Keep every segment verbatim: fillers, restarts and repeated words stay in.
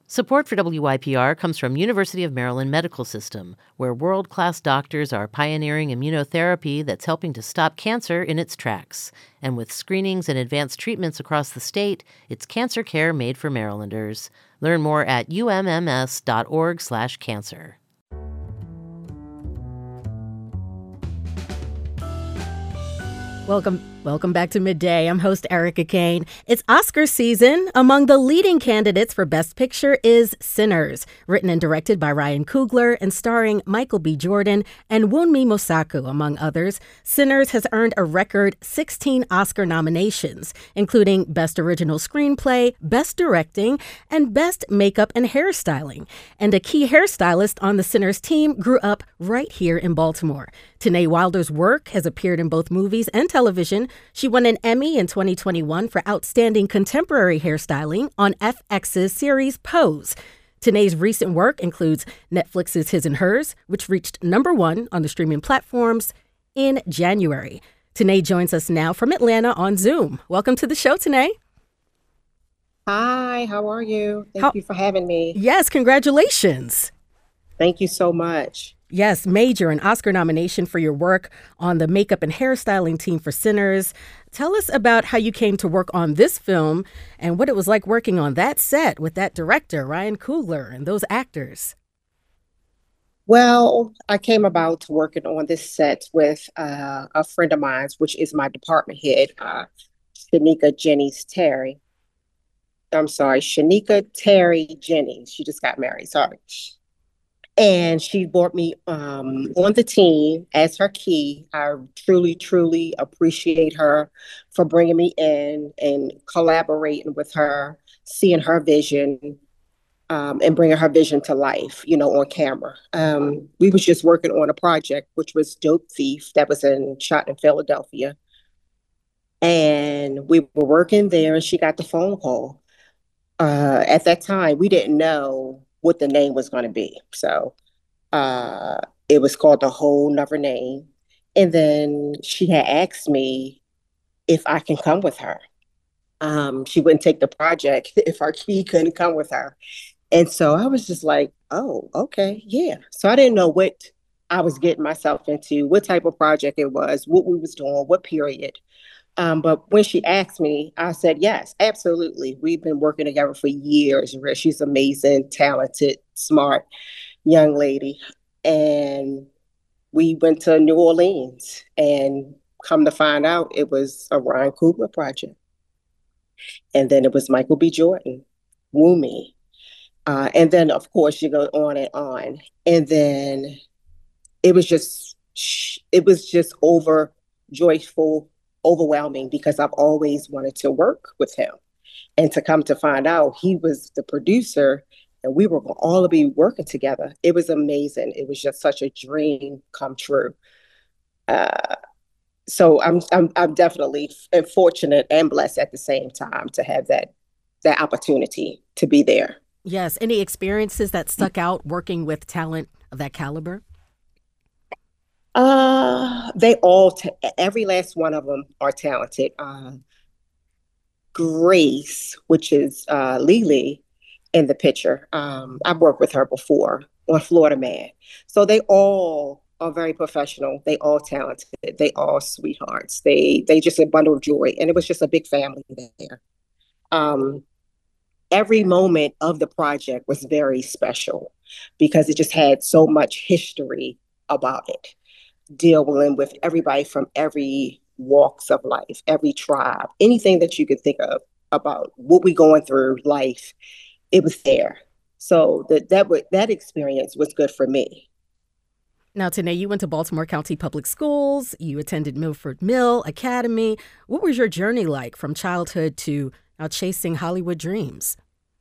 Support for W Y P R comes from University of Maryland Medical System, where world-class doctors are pioneering immunotherapy that's helping to stop cancer in its tracks. And with screenings and advanced treatments across the state, it's cancer care made for Marylanders. Learn more at umms.org slash cancer. Welcome welcome back to Midday. I'm host Erica Kane. It's Oscar season. Among the leading candidates for Best Picture is Sinners, written and directed by Ryan Coogler and starring Michael B. Jordan and Wunmi Mosaku, among others. Sinners has earned a record sixteen Oscar nominations, including Best Original Screenplay, Best Directing, and Best Makeup and Hairstyling. And a key hairstylist on the Sinners team grew up right here in Baltimore. Tanae Wilder's work has appeared in both movies and television. She won an Emmy in twenty twenty-one for Outstanding Contemporary Hairstyling on F X's series Pose. Tanae's recent work includes Netflix's His and Hers, which reached number one on the streaming platforms in January. Tanae joins us now from Atlanta on Zoom. Welcome to the show, Tanae. Hi, how are you? Thank How- you for having me. Yes, congratulations. Thank you so much. Yes, major, an Oscar nomination for your work on the makeup and hairstyling team for Sinners. Tell us about how you came to work on this film and what it was like working on that set with that director, Ryan Coogler, and those actors. Well, I came about working on this set with uh, a friend of mine, which is my department head, uh, Shanika Jennings Terry. I'm sorry, Shanika Terry Jennings. She just got married, sorry. And she brought me um, on the team as her key. I truly, truly appreciate her for bringing me in and collaborating with her, seeing her vision, um, and bringing her vision to life, you know, on camera. Um, we was just working on a project, which was Dope Thief, that was in shot in Philadelphia. And we were working there, and she got the phone call. Uh, at that time, we didn't know what the name was going to be. So uh, it was called A Whole Nother Name. And then she had asked me if I can come with her. Um, she wouldn't take the project if our key couldn't come with her. And so I was just like, oh, okay, yeah. So I didn't know what I was getting myself into, what type of project it was, what we was doing, what period. Um, but when she asked me, I said, yes, absolutely. We've been working together for years. She's amazing, talented, smart young lady. And we went to New Orleans, and come to find out it was a Ryan Coogler project. And then it was Michael B. Jordan, Wunmi. Uh, and then, of course, you go on and on. And then it was just, it was just over joyful, overwhelming, because I've always wanted to work with him. And to come to find out he was the producer and we were going to all be working together. It was amazing. It was just such a dream come true. Uh, so I'm, I'm I'm definitely fortunate and blessed at the same time to have that that opportunity to be there. Yes. Any experiences that stuck out working with talent of that caliber? Uh, they all, t- every last one of them are talented. Uh, Grace, which is uh, Lily in the picture, um, I've worked with her before on Florida Man. So they all are very professional. They all talented. They all sweethearts. They they just a bundle of joy. And it was just a big family there. Um, every moment of the project was very special because it just had so much history about it. Dealing with everybody from every walks of life, every tribe, anything that you could think of about what we going through life, it was there. So that that w- that experience was good for me. Now, Tanae, you went to Baltimore County Public Schools. You attended Milford Mill Academy. What was your journey like from childhood to now chasing Hollywood dreams?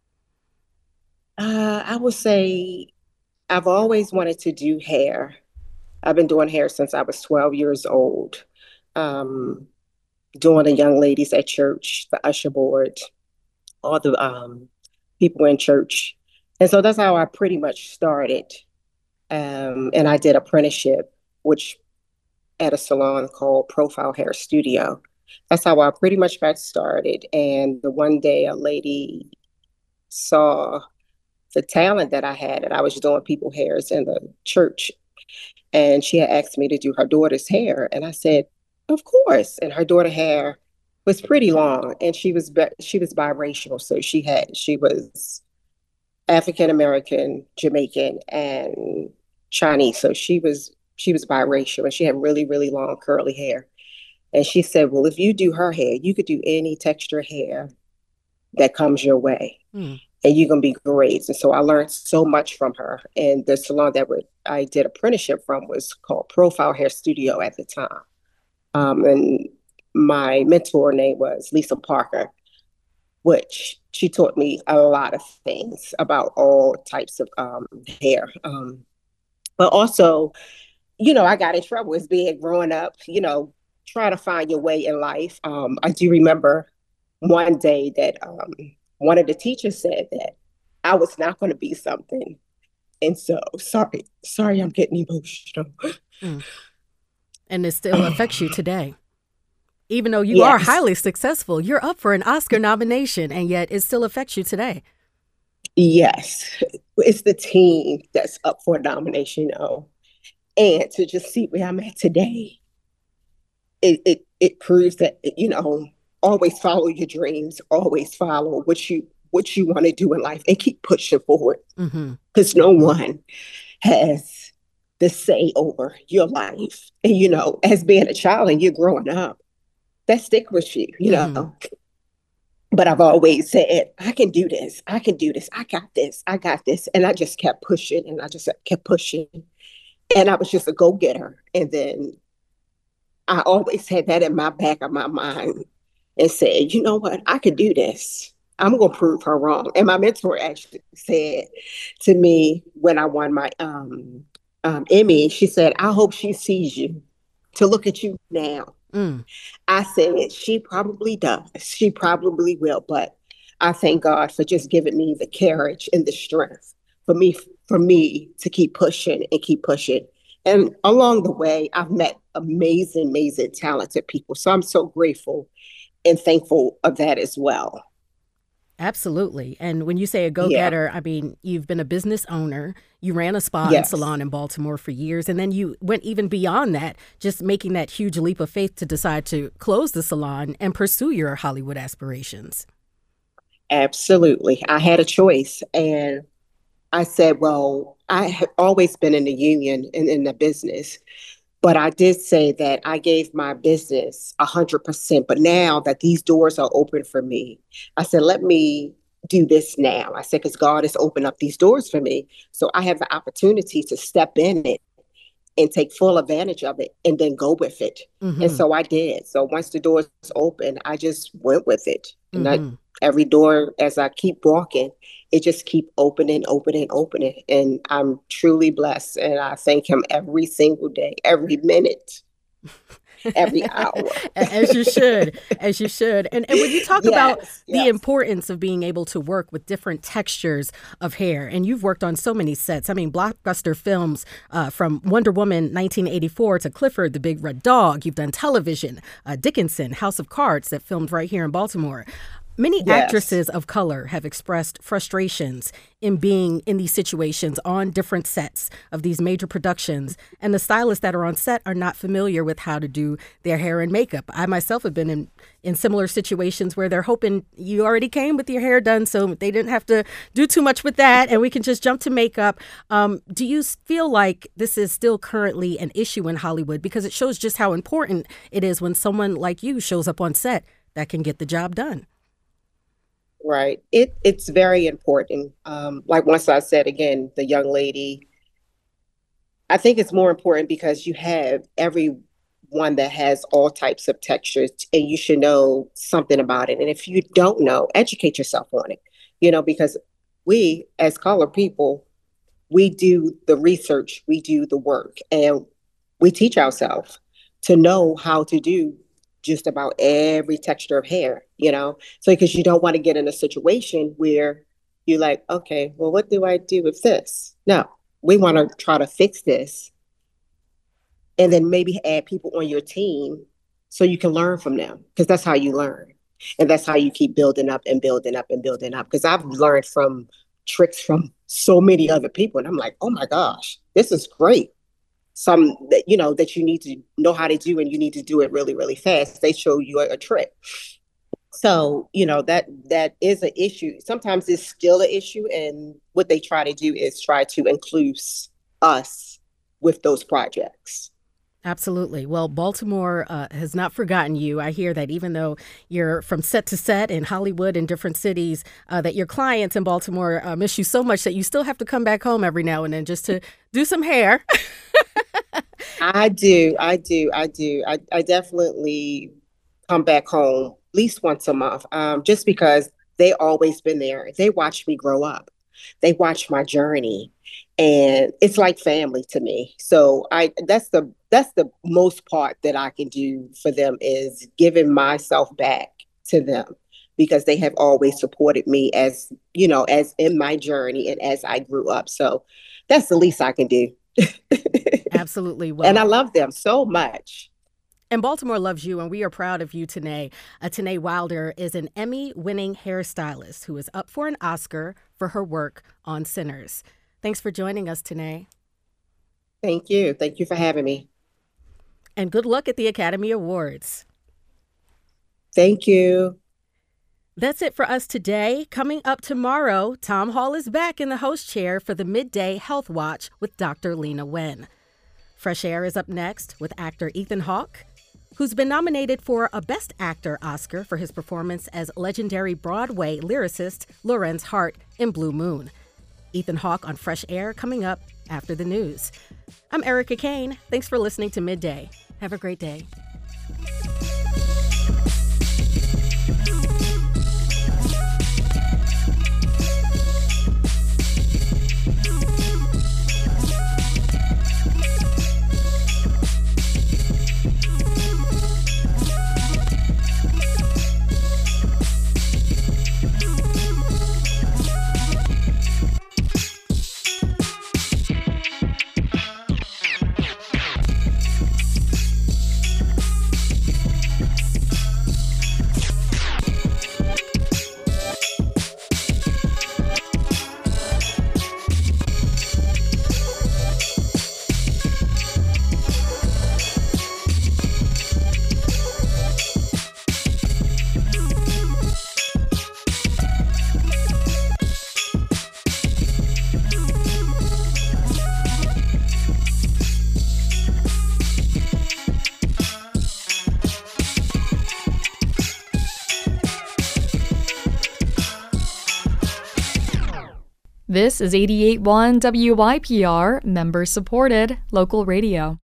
Uh, I would say I've always wanted to do hair. I've been doing hair since I was twelve years old, um, doing the young ladies at church, the usher board, all the um, people in church. And so that's how I pretty much started. Um, and I did apprenticeship, which at a salon called Profile Hair Studio. That's how I pretty much got started. And the one day a lady saw the talent that I had, and I was doing people hairs in the church. And she had asked me to do her daughter's hair. And I said, of course. And her daughter hair was pretty long, and she was she was biracial. So she had she was African American, Jamaican, and Chinese. So she was she was biracial, and she had really, really long curly hair. And she said, well, if you do her hair, you could do any texture hair that comes your way. Mm. And you're going to be great. And so I learned so much from her. And the salon that would, I did apprenticeship from was called Profile Hair Studio at the time. Um, and my mentor name was Lisa Parker, which she taught me a lot of things about all types of um, hair. Um, but also, you know, I got in trouble as being growing up, you know, trying to find your way in life. Um, I do remember one day that um, one of the teachers said that I was not going to be something. And so, sorry, sorry, I'm getting emotional. Mm. And it still affects you today. Even though you yes. are highly successful, you're up for an Oscar nomination, and yet it still affects you today. Yes. It's the team that's up for a nomination, you know. And to just see where I'm at today, it, it, it proves that, you know, always follow your dreams, always follow what you what you want to do in life, and keep pushing forward. Because mm-hmm. no one has the say over your life. And, you know, as being a child and you're growing up, that stick with you, you mm-hmm. know. But I've always said, I can do this. I can do this. I got this. I got this. And I just kept pushing, and I just kept pushing. And I was just a go-getter. And then I always had that in my back of my mind and said, you know what? I could do this. I'm going to prove her wrong. And my mentor actually said to me when I won my um, um, Emmy, she said, I hope she sees you to look at you now. Mm. I said, she probably does. She probably will. But I thank God for just giving me the courage and the strength for me, for me to keep pushing and keep pushing. And along the way, I've met amazing, amazing, talented people. So I'm so grateful and thankful of that as well. Absolutely. And when you say a go-getter, yeah. I mean, you've been a business owner. You ran a spa yes. and salon in Baltimore for years. And then you went even beyond that, just making that huge leap of faith to decide to close the salon and pursue your Hollywood aspirations. Absolutely. I had a choice. And I said, well, I have always been in the union and in the business. But I did say that I gave my business one hundred percent. But now that these doors are open for me, I said, let me do this now. I said, because God has opened up these doors for me. So I have the opportunity to step in it and take full advantage of it and then go with it. Mm-hmm. And so I did. So once the doors opened, I just went with it. Mm-hmm. And I, every door, as I keep walking, it just keep opening, opening, opening. And I'm truly blessed. And I thank him every single day, every minute, every hour. As you should, as you should. And, and when you talk yes, about yes. the importance of being able to work with different textures of hair, and you've worked on so many sets. I mean, blockbuster films uh, from Wonder Woman nineteen eighty-four to Clifford the Big Red Dog. You've done television, uh, Dickinson, House of Cards that filmed right here in Baltimore. Many yes. actresses of color have expressed frustrations in being in these situations on different sets of these major productions, and the stylists that are on set are not familiar with how to do their hair and makeup. I myself have been in, in similar situations where they're hoping you already came with your hair done, so they didn't have to do too much with that, and we can just jump to makeup. Um, do you feel like this is still currently an issue in Hollywood? Because it shows just how important it is when someone like you shows up on set that can get the job done. Right. It it's very important. Um, like once I said again, the young lady, I think it's more important because you have everyone that has all types of textures and you should know something about it. And if you don't know, educate yourself on it, you know, because we as color people, we do the research, we do the work, and we teach ourselves to know how to do just about every texture of hair, you know? So because you don't want to get in a situation where you're like, okay, well, what do I do with this? No, we want to try to fix this and then maybe add people on your team so you can learn from them, because that's how you learn. And that's how you keep building up and building up and building up. Because I've learned from tricks from so many other people. And I'm like, oh my gosh, this is great. Some that, you know, that you need to know how to do, and you need to do it really, really fast. They show you a, a trick. So, you know, that that is an issue. Sometimes it's still an issue. And what they try to do is try to include us with those projects. Absolutely. Well, Baltimore uh, has not forgotten you. I hear that even though you're from set to set in Hollywood and different cities, uh, that your clients in Baltimore uh, miss you so much that you still have to come back home every now and then just to do some hair. I do. I do. I do. I, I definitely come back home at least once a month, um, just because they always been there. They watched me grow up. They watched my journey, and it's like family to me. So I that's the that's the most part that I can do for them, is giving myself back to them, because they have always supported me as, you know, as in my journey and as I grew up. So that's the least I can do. Absolutely. Well, and I love them so much. And Baltimore loves you, and we are proud of you, Tanae. Uh, Tanae Wilder is an Emmy-winning hairstylist who is up for an Oscar for her work on Sinners. Thanks for joining us, Tanae. Thank you. Thank you for having me. And good luck at the Academy Awards. Thank you. That's it for us today. Coming up tomorrow, Tom Hall is back in the host chair for the Midday Health Watch with Doctor Lena Wen. Fresh Air is up next with actor Ethan Hawke, who's been nominated for a Best Actor Oscar for his performance as legendary Broadway lyricist Lorenz Hart in Blue Moon. Ethan Hawke on Fresh Air coming up after the news. I'm Erica Kane. Thanks for listening to Midday. Have a great day. This is eighty-eight point one W Y P R, member-supported local radio.